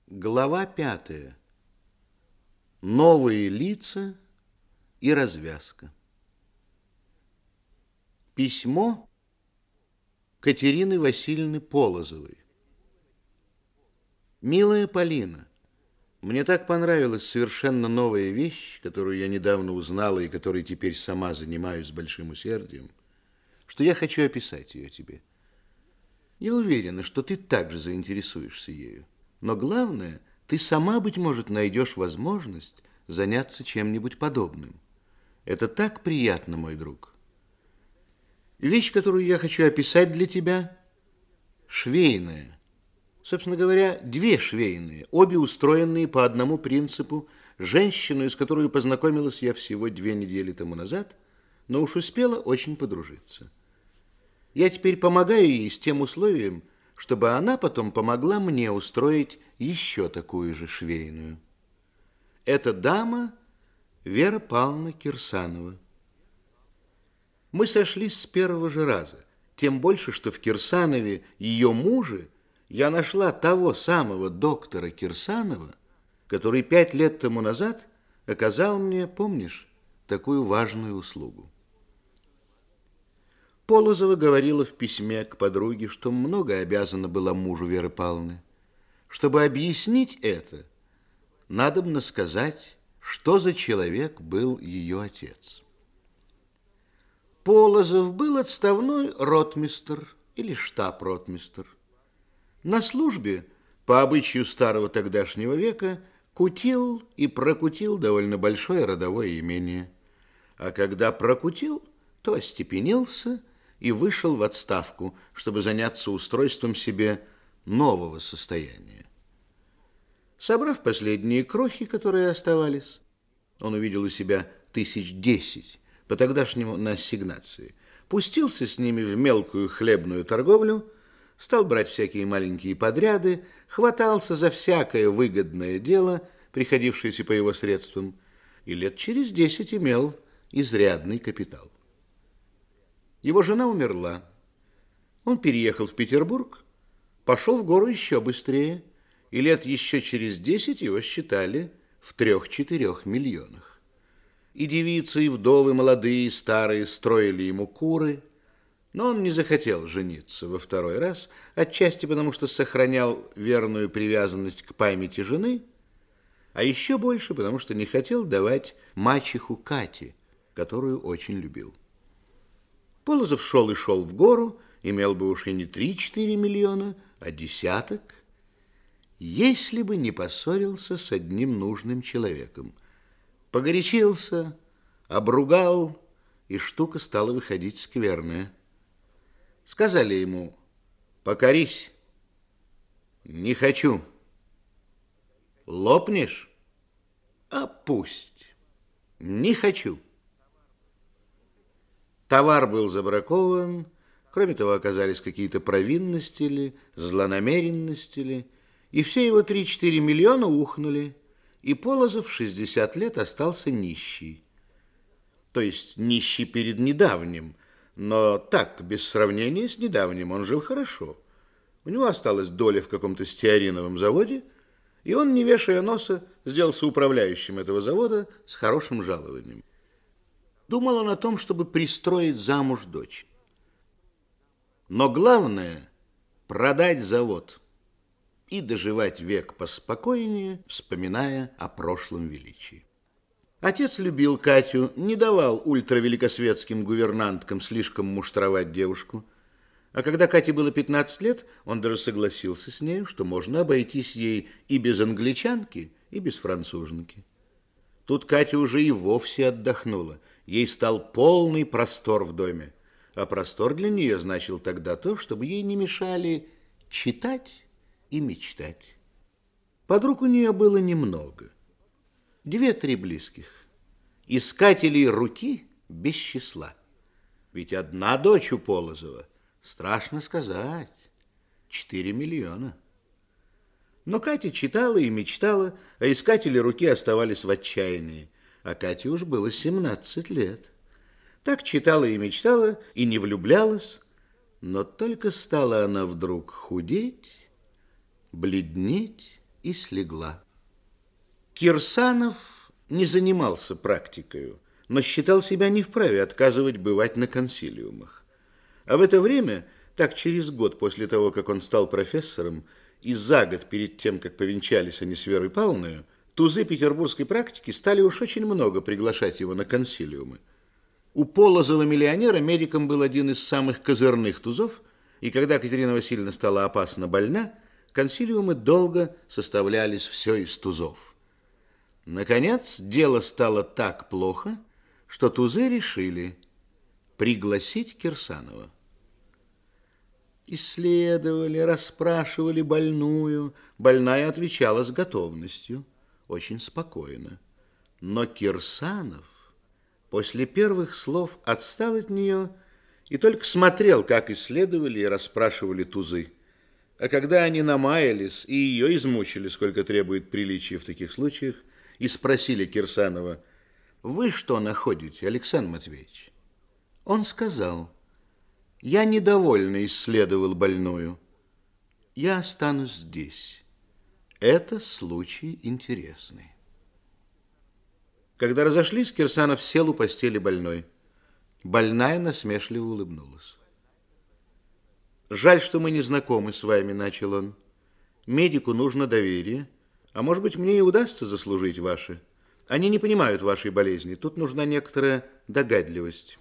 Глава 5. Новые лица и развязка. Письмо Катерины Васильевны Полозовой. Милая Полина, мне так понравилась совершенно новая вещь, которую я недавно узнала и которой теперь сама занимаюсь с большим усердием, что я хочу описать ее тебе. Я уверена, что ты также заинтересуешься ею. Но главное, ты сама, быть может, найдешь возможность заняться чем-нибудь подобным. Это так приятно, мой друг. Вещь, которую я хочу описать для тебя, швейная. Собственно говоря, две швейные, обе устроенные по одному принципу, женщину, с которой познакомилась я всего 2 недели тому назад, но уж успела очень подружиться. Я теперь помогаю ей с тем условием, чтобы она потом помогла мне устроить еще такую же швейную. Эта дама Вера Павловна Кирсанова. Мы сошлись с первого же раза, тем больше, что в Кирсанове, ее муже, я нашла того самого доктора Кирсанова, который 5 лет тому назад оказал мне, помнишь, такую важную услугу. Полозова говорила в письме к подруге, что много обязана была мужу Веры Павловны. Чтобы объяснить это, надобно сказать, что за человек был ее отец. Полозов был отставной ротмистр или штаб-ротмистр. На службе, по обычаю старого тогдашнего века, кутил и прокутил довольно большое родовое имение. А когда прокутил, то остепенился и вышел в отставку, чтобы заняться устройством себе нового состояния. Собрав последние крохи, которые оставались, он увидел у себя 1010, по тогдашнему на ассигнации, пустился с ними в мелкую хлебную торговлю, стал брать всякие маленькие подряды, хватался за всякое выгодное дело, приходившееся по его средствам, и лет через 10 имел изрядный капитал. Его жена умерла. Он переехал в Петербург, пошел в гору еще быстрее, и лет еще через 10 его считали в 3-4 миллионах. И девицы, и вдовы, молодые и старые, строили ему куры, но он не захотел жениться во второй раз, отчасти потому, что сохранял верную привязанность к памяти жены, а еще больше потому, что не хотел давать мачеху Кате, которую очень любил. Полозов шел и шел в гору, имел бы уж и не 3-4 миллиона, а десяток, если бы не поссорился с одним нужным человеком. Погорячился, обругал, и штука стала выходить скверная. Сказали ему: покорись. Не хочу. Лопнешь? А пусть. Не хочу. Товар был забракован, кроме того, оказались какие-то провинности ли, злонамеренности ли, и все его 3-4 миллиона ухнули, и Полозов в 60 лет остался нищий. То есть нищий перед недавним, но так, без сравнения с недавним, он жил хорошо. У него осталась доля в каком-то стеариновом заводе, и он, не вешая носа, сделался управляющим этого завода с хорошим жалованием. Думал он о том, чтобы пристроить замуж дочь. Но главное – продать завод и доживать век поспокойнее, вспоминая о прошлом величии. Отец любил Катю, не давал ультравеликосветским гувернанткам слишком муштровать девушку. А когда Кате было 15 лет, он даже согласился с нею, что можно обойтись ей и без англичанки, и без француженки. Тут Катя уже и вовсе отдохнула. Ей стал полный простор в доме. А простор для нее значил тогда то, чтобы ей не мешали читать и мечтать. Подруг у нее было немного. 2-3 близких. Искателей руки без числа. Ведь одна дочь у Полозова, страшно сказать, 4 миллиона. Но Катя читала и мечтала, а искатели руки оставались в отчаянии. А Кате уж было 17 лет. Так читала и мечтала, и не влюблялась, но только стала она вдруг худеть, бледнеть и слегла. Кирсанов не занимался практикою, но считал себя не вправе отказывать бывать на консилиумах. А в это время, так через год после того, как он стал профессором, и за год перед тем, как повенчались они с Верой Павловной, тузы петербургской практики стали уж очень много приглашать его на консилиумы. У Полозова-миллионера медиком был один из самых козырных тузов, и когда Катерина Васильевна стала опасно больна, консилиумы долго составлялись все из тузов. Наконец, дело стало так плохо, что тузы решили пригласить Кирсанова. Исследовали, расспрашивали больную. Больная отвечала с готовностью, очень спокойно. Но Кирсанов после первых слов отстал от нее и только смотрел, как исследовали и расспрашивали тузы. А когда они намаялись и ее измучили, сколько требует приличия в таких случаях, и спросили Кирсанова: «Вы что находите, Александр Матвеевич?» Он сказал: «Я недовольно исследовал больную. Я останусь здесь. Это случай интересный». Когда разошлись, Кирсанов сел у постели больной. Больная насмешливо улыбнулась. «Жаль, что мы не знакомы с вами», — начал он. «Медику нужно доверие, а может быть, мне и удастся заслужить ваше. Они не понимают вашей болезни, тут нужна некоторая догадливость.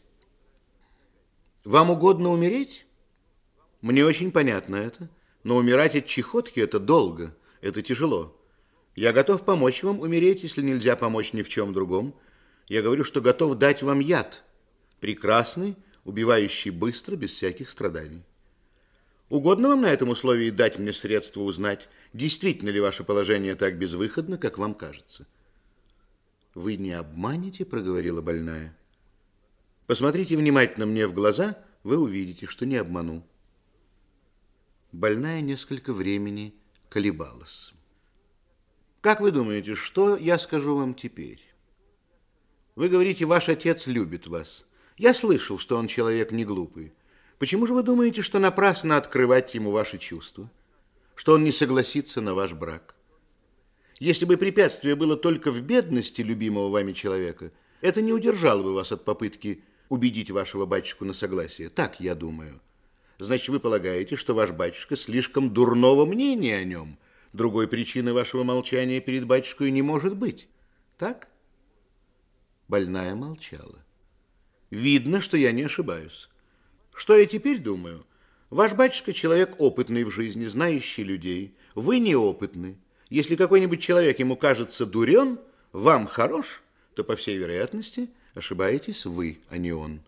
Вам угодно умереть? Мне очень понятно это, но умирать от чехотки — это долго, это тяжело. Я готов помочь вам умереть, если нельзя помочь ни в чем другом. Я говорю, что готов дать вам яд, прекрасный, убивающий быстро, без всяких страданий. Угодно вам на этом условии дать мне средства узнать, действительно ли ваше положение так безвыходно, как вам кажется?» «Вы не обманете?» — проговорила больная. «Посмотрите внимательно мне в глаза, вы увидите, что не обману». Больная несколько времени колебалась. «Как вы думаете, что я скажу вам теперь? Вы говорите, ваш отец любит вас. Я слышал, что он человек не глупый. Почему же вы думаете, что напрасно открывать ему ваши чувства? Что он не согласится на ваш брак? Если бы препятствие было только в бедности любимого вами человека, это не удержало бы вас от попытки убедить вашего батюшку на согласие. Так я думаю. Значит, вы полагаете, что ваш батюшка слишком дурного мнения о нем. Другой причины вашего молчания перед батюшкой не может быть. Так?» Больная молчала. «Видно, что я не ошибаюсь. Что я теперь думаю? Ваш батюшка человек опытный в жизни, знающий людей. Вы неопытны. Если какой-нибудь человек ему кажется дурен, вам хорош, то, по всей вероятности, ошибаетесь вы, а не он».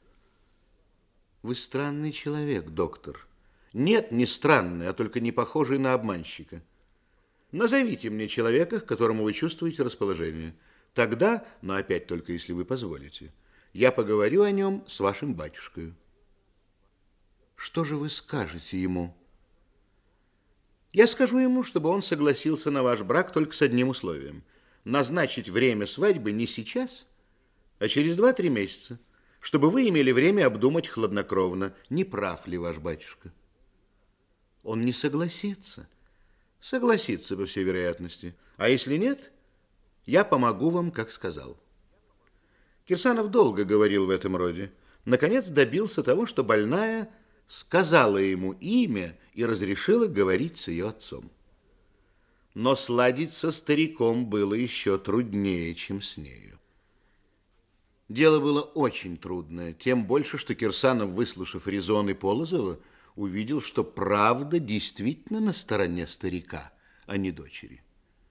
«Вы странный человек, доктор». «Нет, не странный, а только не похожий на обманщика. Назовите мне человека, к которому вы чувствуете расположение. Тогда, но опять только если вы позволите, я поговорю о нем с вашим батюшкой». «Что же вы скажете ему?» «Я скажу ему, чтобы он согласился на ваш брак только с одним условием: назначить время свадьбы не сейчас, а через 2-3 месяца, чтобы вы имели время обдумать хладнокровно, не прав ли ваш батюшка». «Он не согласится». «Согласится, по всей вероятности. А если нет, я помогу вам, как сказал». Кирсанов долго говорил в этом роде. Наконец добился того, что больная сказала ему имя и разрешила говорить с ее отцом. Но сладить со стариком было еще труднее, чем с нею. Дело было очень трудное, тем больше, что Кирсанов, выслушав резоны Полозова, увидел, что правда действительно на стороне старика, а не дочери.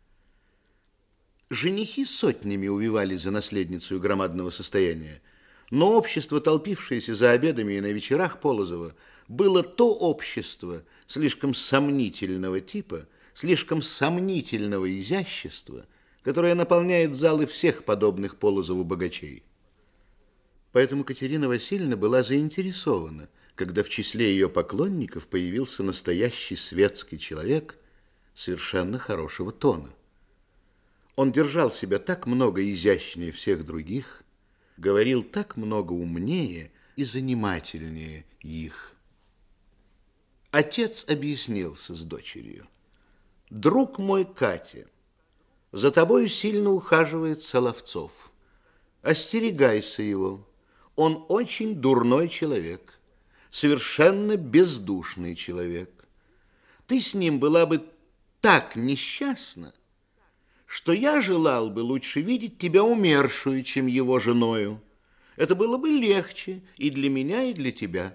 Женихи сотнями увивали за наследницу громадного состояния, но общество, толпившееся за обедами и на вечерах Полозова, было то общество слишком сомнительного типа, слишком сомнительного изящества, которое наполняет залы всех подобных Полозову богачей. Поэтому Катерина Васильевна была заинтересована, когда в числе ее поклонников появился настоящий светский человек совершенно хорошего тона. Он держал себя так много изящнее всех других, говорил так много умнее и занимательнее их. Отец объяснился с дочерью. Друг мой, Катя, за тобою сильно ухаживает Соловцов. Остерегайся его. Он очень дурной человек, совершенно бездушный человек. Ты с ним была бы так несчастна, что я желал бы лучше видеть тебя умершую, чем его женою. Это было бы легче и для меня, и для тебя.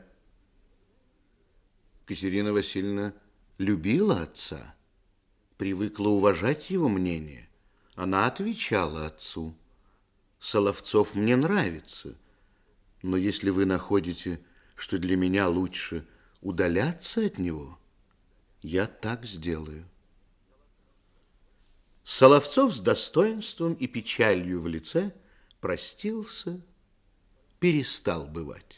Катерина Васильевна любила отца, привыкла уважать его мнение. Она отвечала отцу: Соловцов мне нравится, но если вы находите, что для меня лучше удаляться от него, я так сделаю. Соловцов с достоинством и печалью в лице простился, перестал бывать.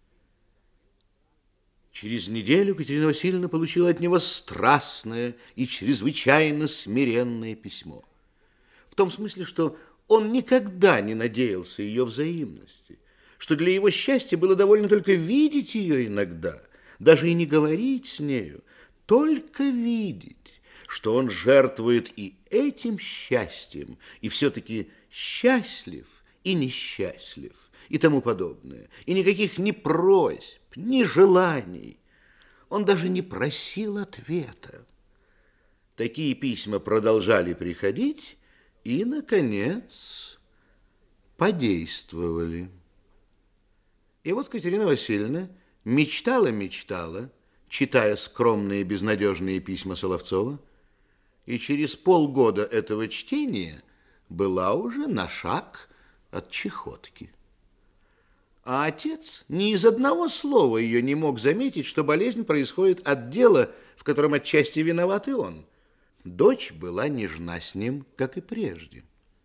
Через неделю Катерина Васильевна получила от него страстное и чрезвычайно смиренное письмо. В том смысле, что он никогда не надеялся ее взаимности, что для его счастья было довольно только видеть ее иногда, даже и не говорить с нею, только видеть, что он жертвует и этим счастьем, и все-таки счастлив и несчастлив, и тому подобное, и никаких ни просьб, ни желаний. Он даже не просил ответа. Такие письма продолжали приходить и, наконец, подействовали. И вот Катерина Васильевна мечтала, читая скромные безнадежные письма Соловцова, и через полгода этого чтения была уже на шаг от чахотки. А отец ни из одного слова ее не мог заметить, что болезнь происходит от дела, в котором отчасти виноват и он. Дочь была нежна с ним, как и прежде.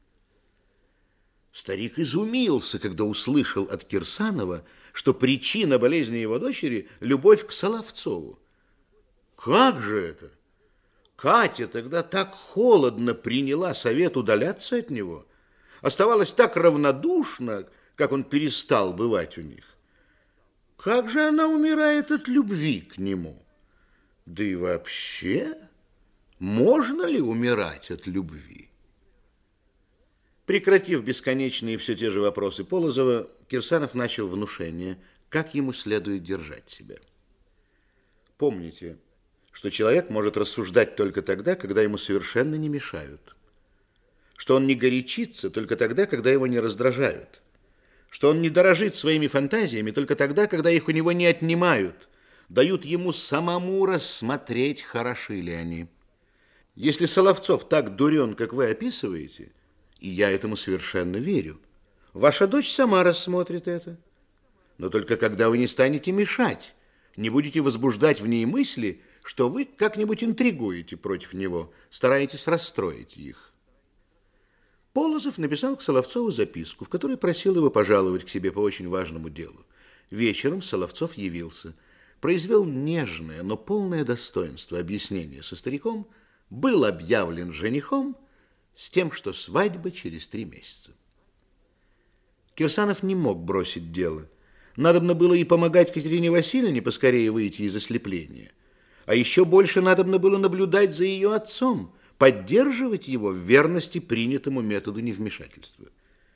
Старик изумился, когда услышал от Кирсанова, что причина болезни его дочери – любовь к Соловцову. Как же это? Катя тогда так холодно приняла совет удаляться от него, оставалась так равнодушна, как он перестал бывать у них. Как же она умирает от любви к нему? Да и вообще, можно ли умирать от любви? Прекратив бесконечные все те же вопросы Полозова, Кирсанов начал внушение, как ему следует держать себя. Помните, что человек может рассуждать только тогда, когда ему совершенно не мешают, что он не горячится только тогда, когда его не раздражают, что он не дорожит своими фантазиями только тогда, когда их у него не отнимают, дают ему самому рассмотреть, хороши ли они. Если Соловцов так дурен, как вы описываете, и я этому совершенно верю, ваша дочь сама рассмотрит это. Но только когда вы не станете мешать, не будете возбуждать в ней мысли, что вы как-нибудь интригуете против него, стараетесь расстроить их. Полозов написал к Соловцову записку, в которой просил его пожаловать к себе по очень важному делу. Вечером Соловцов явился, произвел нежное, но полное достоинство объяснение со стариком, был объявлен женихом с тем, что свадьба через 3 месяца. Кирсанов не мог бросить дело. Надобно было и помогать Катерине Васильевне поскорее выйти из ослепления. А еще больше надобно было наблюдать за ее отцом, поддерживать его в верности принятому методу невмешательства.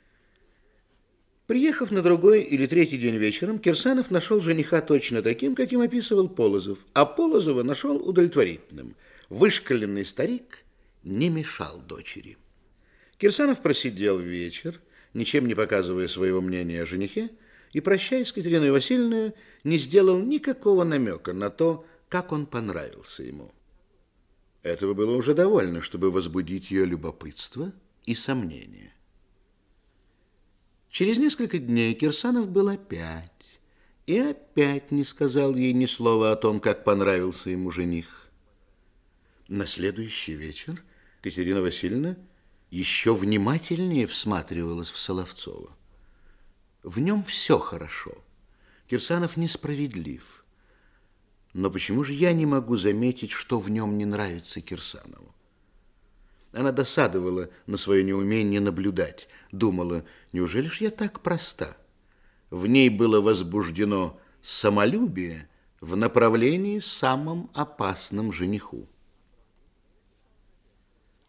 Приехав на другой или 3-й день вечером, Кирсанов нашел жениха точно таким, каким описывал Полозов, а Полозова нашел удовлетворительным. Вышкаленный старик не мешал дочери. Кирсанов просидел вечер, ничем не показывая своего мнения о женихе, и, прощаясь с Катериной Васильевной, не сделал никакого намека на то, как он понравился ему. Этого было уже довольно, чтобы возбудить ее любопытство и сомнение. Через несколько дней Кирсанов был опять, и опять не сказал ей ни слова о том, как понравился ему жених. На следующий вечер Катерина Васильевна еще внимательнее всматривалась в Соловцова. В нем все хорошо. Кирсанов несправедлив. Но почему же я не могу заметить, что в нем не нравится Кирсанову? Она досадовала на свое неумение наблюдать. Думала, неужели ж я так проста? В ней было возбуждено самолюбие в направлении самым опасным жениху.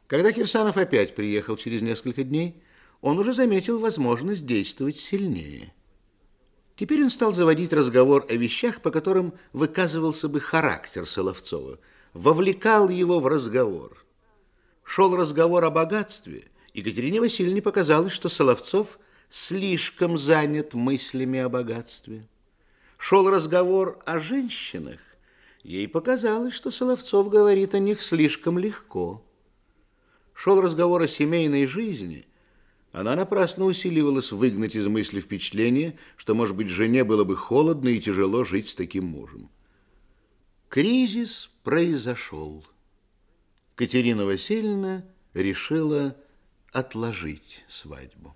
Когда Кирсанов опять приехал через несколько дней, он уже заметил возможность действовать сильнее. Теперь он стал заводить разговор о вещах, по которым выказывался бы характер Соловцова, вовлекал его в разговор. Шел разговор о богатстве, и Екатерине Васильевне показалось, что Соловцов слишком занят мыслями о богатстве. Шел разговор о женщинах, ей показалось, что Соловцов говорит о них слишком легко. Шел разговор о семейной жизни, она напрасно усиливалась выгнать из мысли впечатление, что, может быть, жене было бы холодно и тяжело жить с таким мужем. Кризис произошел. Екатерина Васильевна решила отложить свадьбу.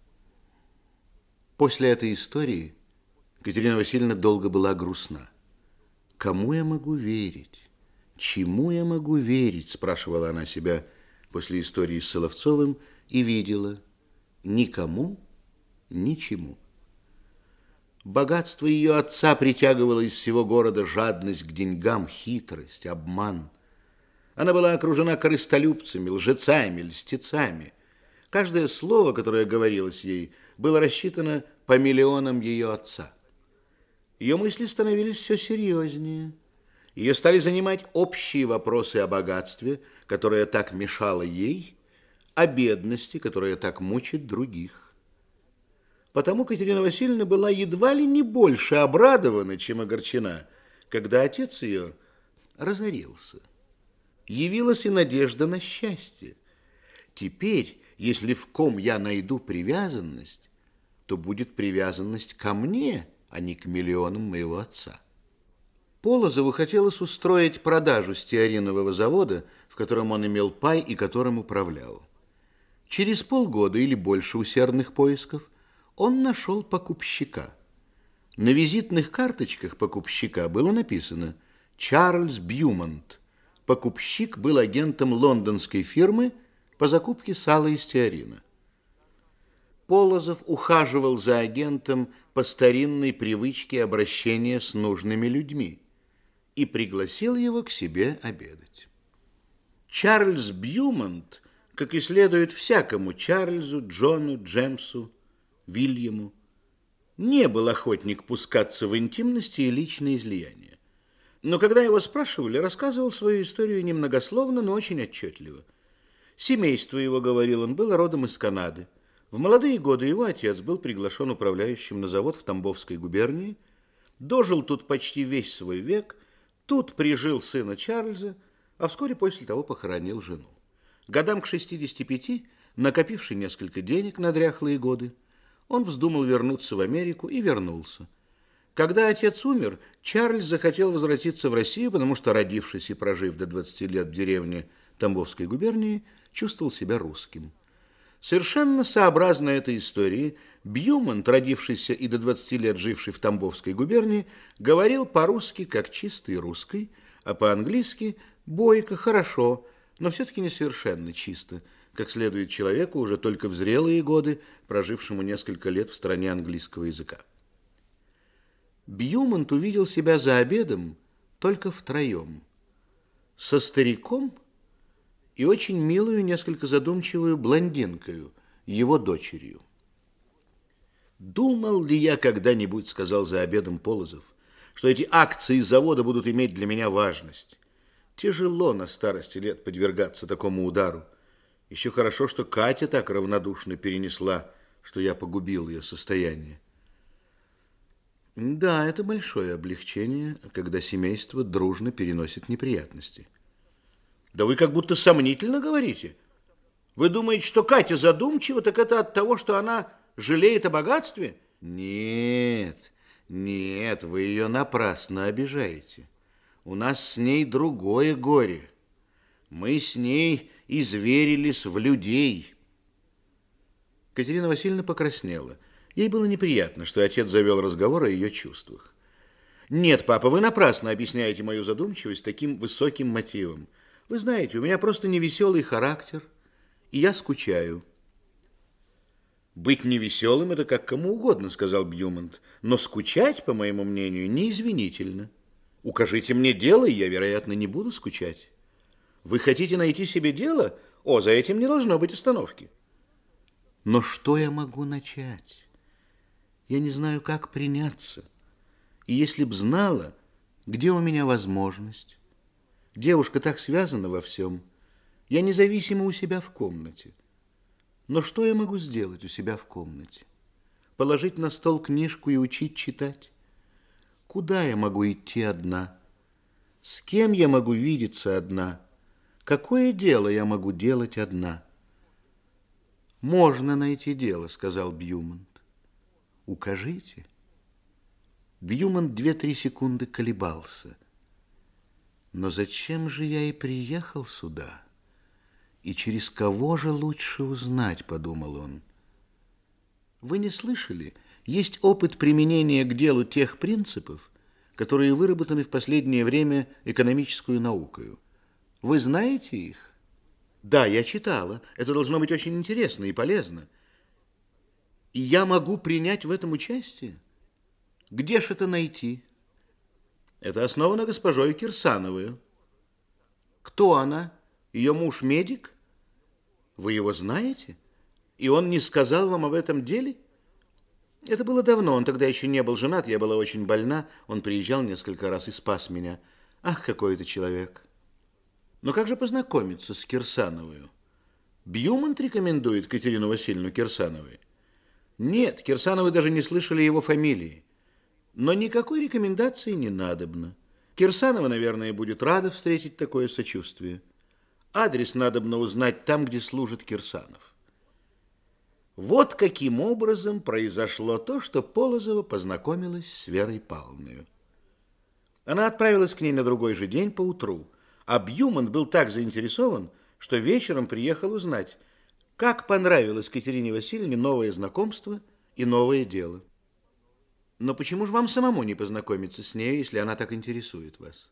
После этой истории Екатерина Васильевна долго была грустна. «Кому я могу верить? Чему я могу верить?» – спрашивала она себя после истории с Соловцовым и видела – никому, ничему. Богатство ее отца притягивало из всего города жадность к деньгам, хитрость, обман. Она была окружена корыстолюбцами, лжецами, льстецами. Каждое слово, которое говорилось ей, было рассчитано по миллионам ее отца. Ее мысли становились все серьезнее. Ее стали занимать общие вопросы о богатстве, которое так мешало ей, о бедности, которая так мучит других. Потому Екатерина Васильевна была едва ли не больше обрадована, чем огорчена, когда отец ее разорился. Явилась и надежда на счастье. Теперь, если в ком я найду привязанность, то будет привязанность ко мне, а не к миллионам моего отца. Полозову хотелось устроить продажу стеаринового завода, в котором он имел пай и которым управлял. Через полгода или больше усердных поисков он нашел покупщика. На визитных карточках покупщика было написано «Чарльз Бьюмонт». Покупщик был агентом лондонской фирмы по закупке сала и стеарина. Полозов ухаживал за агентом по старинной привычке обращения с нужными людьми и пригласил его к себе обедать. Чарльз Бьюмонт, как и следует всякому Чарльзу, Джону, Джемсу, Вильяму, не был охотник пускаться в интимности и личные излияния. Но когда его спрашивали, рассказывал свою историю немногословно, но очень отчетливо. Семейство его, говорил он, было родом из Канады. В молодые годы его отец был приглашен управляющим на завод в Тамбовской губернии, дожил тут почти весь свой век, тут прижил сына Чарльза, а вскоре после того похоронил жену. Годам к 65, накопивший несколько денег на дряхлые годы, он вздумал вернуться в Америку и вернулся. Когда отец умер, Чарльз захотел возвратиться в Россию, потому что, родившись и прожив до 20 лет в деревне Тамбовской губернии, чувствовал себя русским. Совершенно сообразно этой истории, Бьюмонт, родившийся и до 20 лет живший в Тамбовской губернии, говорил по-русски, как чистый русский, а по-английски бойко, хорошо, но все-таки не совершенно чисто, как следует человеку уже только в зрелые годы, прожившему несколько лет в стране английского языка. Бьюмонт увидел себя за обедом только втроем, со стариком и очень милую, несколько задумчивую блондинкою, его дочерью. «Думал ли я когда-нибудь, — сказал за обедом Полозов, — что эти акции завода будут иметь для меня важность? Тяжело на старости лет подвергаться такому удару. Еще хорошо, что Катя так равнодушно перенесла, что я погубил ее состояние. Да, это большое облегчение, когда семейство дружно переносит неприятности». Да вы как будто сомнительно говорите. Вы думаете, что Катя задумчива, так это от того, что она жалеет о богатстве? Нет, нет, вы ее напрасно обижаете. У нас с ней другое горе. Мы с ней изверились в людей. Екатерина Васильевна покраснела. Ей было неприятно, что отец завел разговор о ее чувствах. Нет, папа, вы напрасно объясняете мою задумчивость таким высоким мотивом. Вы знаете, у меня просто невеселый характер, и я скучаю. Быть невеселым – это как кому угодно, сказал Бьюмонт, но скучать, по моему мнению, неизвинительно. Укажите мне дело, и я, вероятно, не буду скучать. Вы хотите найти себе дело? О, за этим не должно быть остановки. Но что я могу начать? Я не знаю, как приняться. И если б знала, где у меня возможность. Девушка так связана во всем. Я независима у себя в комнате. Но что я могу сделать у себя в комнате? Положить на стол книжку и учить читать? Куда я могу идти одна? С кем я могу видеться одна? Какое дело я могу делать одна? Можно найти дело, сказал Бьюмонт. Укажите. Бьюмонт 2-3 секунды колебался. Но зачем же я и приехал сюда? И через кого же лучше узнать, подумал он. Вы не слышали? Есть опыт применения к делу тех принципов, которые выработаны в последнее время экономическую наукою. Вы знаете их? Да, я читала. Это должно быть очень интересно и полезно. И я могу принять в этом участие? Где ж это найти? Это основано госпожой Кирсановой. Кто она? Ее муж медик? Вы его знаете? И он не сказал вам об этом деле? Это было давно, он тогда еще не был женат, я была очень больна. Он приезжал несколько раз и спас меня. Ах, какой это человек! Но как же познакомиться с Кирсановой? Бьюмонт рекомендует Катерину Васильевну Кирсановой? Нет, Кирсановы даже не слышали его фамилии. Но никакой рекомендации не надобно. Кирсанова, наверное, будет рада встретить такое сочувствие. Адрес надобно узнать там, где служит Кирсанов. Вот каким образом произошло то, что Полозова познакомилась с Верой Павловной. Она отправилась к ней на другой же день поутру, а Бьюмонт был так заинтересован, что вечером приехал узнать, как понравилось Катерине Васильевне новое знакомство и новое дело. Но почему же вам самому не познакомиться с ней, если она так интересует вас?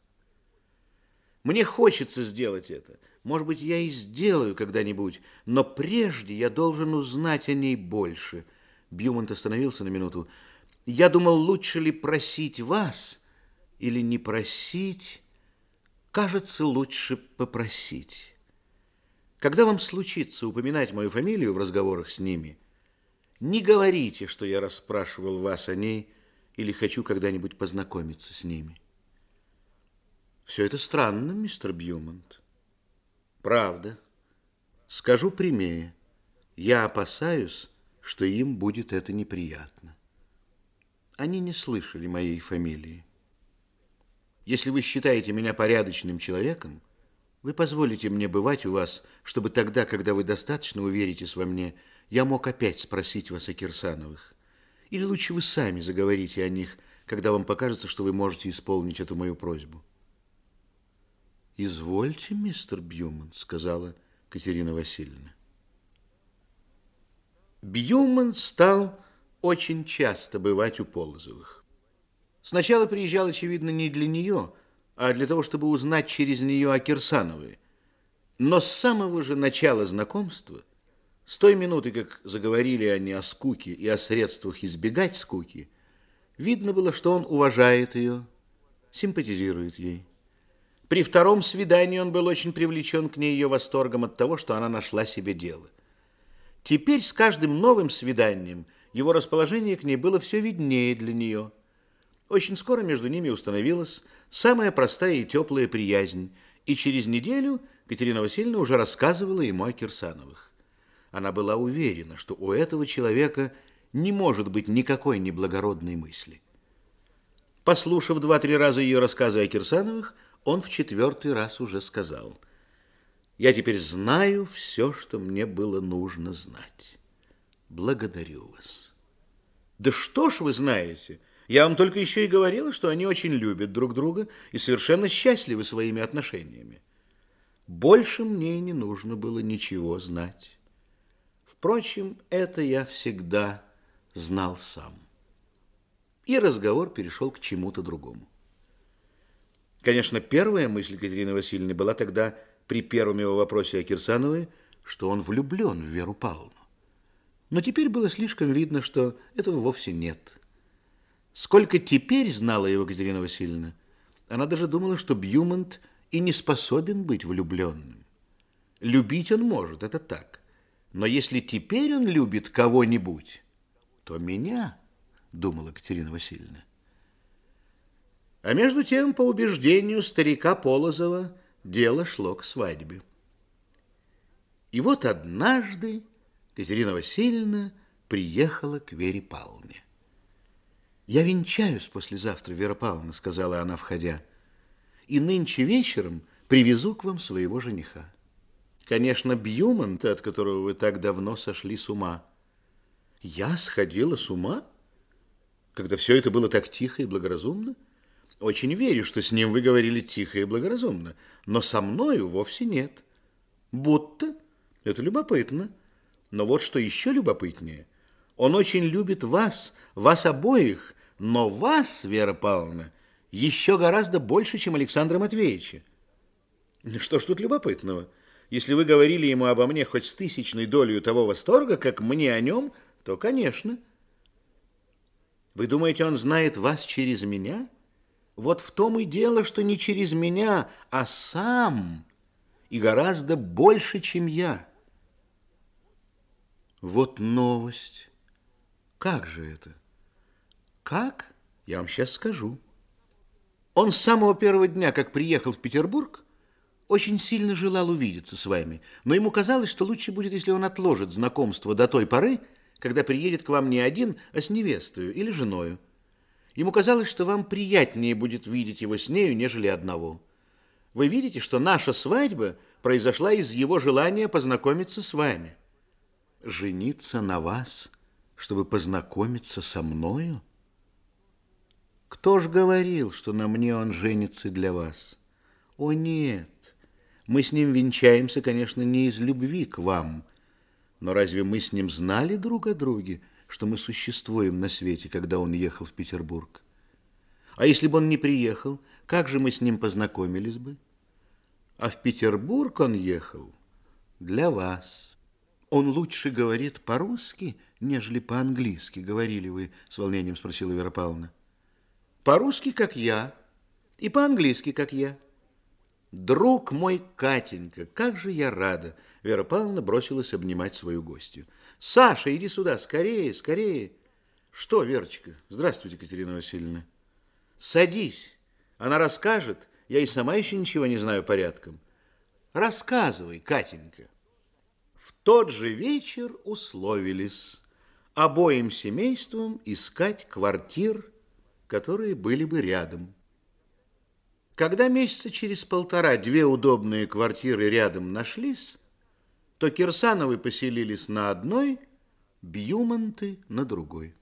Мне хочется сделать это. Может быть, я и сделаю когда-нибудь, но прежде я должен узнать о ней больше. Бьюмонт остановился на минуту. Я думал, лучше ли просить вас или не просить? Кажется, лучше попросить. Когда вам случится упоминать мою фамилию в разговорах с ними, не говорите, что я расспрашивал вас о ней или хочу когда-нибудь познакомиться с ними. Все это странно, мистер Бьюмонт. Правда. Скажу прямее. Я опасаюсь, что им будет это неприятно. Они не слышали моей фамилии. Если вы считаете меня порядочным человеком, вы позволите мне бывать у вас, чтобы тогда, когда вы достаточно уверитесь во мне, я мог опять спросить вас о Кирсановых. Или лучше вы сами заговорите о них, когда вам покажется, что вы можете исполнить эту мою просьбу. «Извольте, мистер Бьюмонт», — сказала Катерина Васильевна. Бьюмонт стал очень часто бывать у Полозовых. Сначала приезжал, очевидно, не для нее, а для того, чтобы узнать через нее о Кирсановой. Но с самого же начала знакомства, с той минуты, как заговорили они о скуке и о средствах избегать скуки, видно было, что он уважает ее, симпатизирует ей. При втором свидании он был очень привлечен к ней ее восторгом от того, что она нашла себе дело. Теперь с каждым новым свиданием его расположение к ней было все виднее для нее. Очень скоро между ними установилась самая простая и теплая приязнь, и через неделю Катерина Васильевна уже рассказывала ему о Кирсановых. Она была уверена, что у этого человека не может быть никакой неблагородной мысли. Послушав 2-3 раза ее рассказы о Кирсановых, он в 4-й раз уже сказал: «Я теперь знаю все, что мне было нужно знать. Благодарю вас». «Да что ж вы знаете? Я вам только еще и говорила, что они очень любят друг друга и совершенно счастливы своими отношениями. Больше мне и не нужно было ничего знать. Впрочем, это я всегда знал сам». И разговор перешел к чему-то другому. Конечно, первая мысль Катерины Васильевны была тогда, при первом его вопросе о Кирсановой, что он влюблен в Веру Павловну. Но теперь было слишком видно, что этого вовсе нет. Сколько теперь знала его Катерина Васильевна, она даже думала, что Бьюмонт и не способен быть влюбленным. Любить он может, это так. Но если теперь он любит кого-нибудь, то меня, думала Катерина Васильевна. А между тем, по убеждению старика Полозова, дело шло к свадьбе. И вот однажды Катерина Васильевна приехала к Вере Павловне. «Я венчаюсь послезавтра, Вера Павловна», — сказала она, входя, «и нынче вечером привезу к вам своего жениха. Конечно, Бьюмонта, от которого вы так давно сошли с ума». «Я сходила с ума? Когда все это было так тихо и благоразумно? Очень верю, что с ним вы говорили тихо и благоразумно, но со мною вовсе нет. Будто? Это любопытно. Но вот что еще любопытнее. Он очень любит вас, вас обоих, но вас, Вера Павловна, еще гораздо больше, чем Александра Матвеевича. Что ж тут любопытного? Если вы говорили ему обо мне хоть с тысячной долей того восторга, как мне о нем, то, конечно. Вы думаете, он знает вас через меня? Вот в том и дело, что не через меня, а сам, и гораздо больше, чем я. Вот новость. Как же это? Как? Я вам сейчас скажу. Он с самого первого дня, как приехал в Петербург, очень сильно желал увидеться с вами, но ему казалось, что лучше будет, если он отложит знакомство до той поры, когда приедет к вам не один, а с невестою или женою. Ему казалось, что вам приятнее будет видеть его с нею, нежели одного. Вы видите, что наша свадьба произошла из его желания познакомиться с вами. Жениться на вас, чтобы познакомиться со мною? Кто ж говорил, что на мне он женится для вас? О, нет, мы с ним венчаемся, конечно, не из любви к вам, но разве мы с ним знали друг о друге, что мы существуем на свете, когда он ехал в Петербург? А если бы он не приехал, как же мы с ним познакомились бы? А в Петербург он ехал для вас. Он лучше говорит по-русски, нежели по-английски, говорили вы, с волнением спросила Вера Павловна. По-русски, как я, и по-английски, как я. Друг мой, Катенька, как же я рада! Вера Павловна бросилась обнимать свою гостью. Саша, иди сюда, скорее, скорее. Что, Верочка? Здравствуйте, Катерина Васильевна. Садись, она расскажет, я и сама еще ничего не знаю порядком. Рассказывай, Катенька. В тот же вечер условились обоим семействам искать квартир, которые были бы рядом. Когда месяца через полтора две удобные квартиры рядом нашлись, то Кирсановы поселились на одной, Бьюмонты на другой.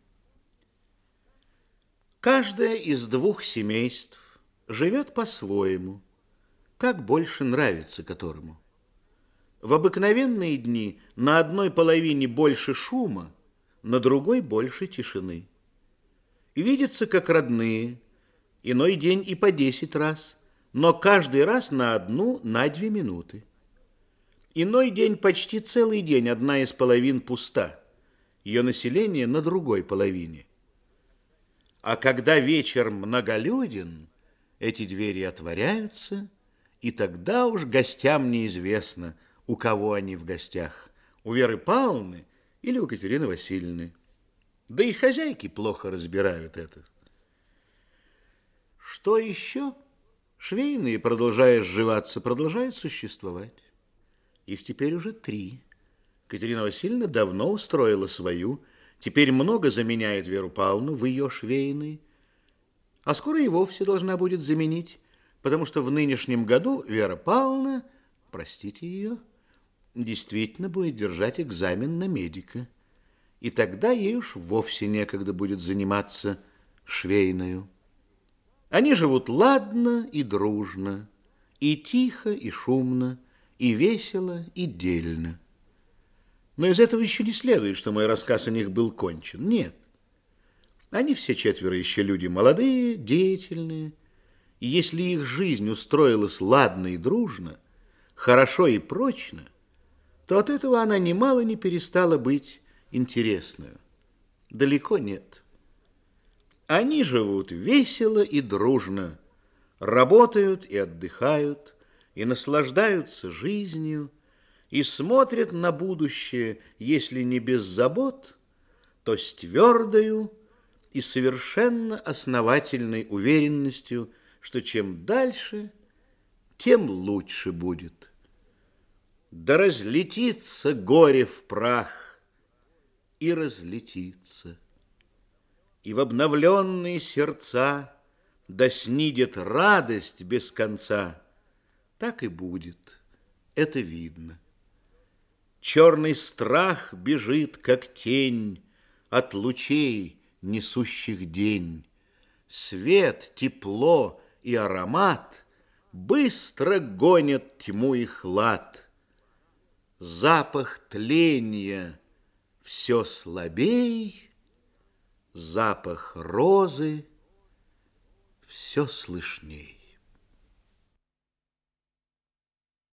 Каждое из двух семейств живет по-своему, как больше нравится которому. В обыкновенные дни на одной половине больше шума, на другой больше тишины. Видятся как родные, иной день и по 10 раз, но каждый раз на 1-2 минуты. Иной день почти целый день одна из половин пуста, ее население на другой половине. А когда вечер многолюден, эти двери отворяются, и тогда уж гостям неизвестно, у кого они в гостях, у Веры Павловны или у Катерины Васильевны. Да и хозяйки плохо разбирают это. Что еще? Швейные, продолжая сживаться, продолжают существовать. Их теперь уже 3. Катерина Васильевна давно устроила свою, теперь много заменяет Веру Павловну в ее швейные, а скоро и вовсе должна будет заменить, потому что в нынешнем году Вера Павловна, простите ее, действительно будет держать экзамен на медика. И тогда ей уж вовсе некогда будет заниматься швейною. Они живут ладно и дружно, и тихо, и шумно, и весело, и дельно. Но из этого еще не следует, что мой рассказ о них был кончен. Нет. Они все 4 еще люди молодые, деятельные, и если их жизнь устроилась ладно и дружно, хорошо и прочно, то от этого она немало не перестала быть интересную. Далеко нет. Они живут весело и дружно, работают и отдыхают, и наслаждаются жизнью, и смотрит на будущее, если не без забот, то с твердою и совершенно основательной уверенностью, что чем дальше, тем лучше будет. Да разлетится горе в прах, и разлетится, и в обновленные сердца да снидет радость без конца. Так и будет, это видно. Черный страх бежит, как тень, от лучей, несущих день. Свет, тепло и аромат быстро гонят тьму и хлад. Запах тления все слабей, запах розы все слышней.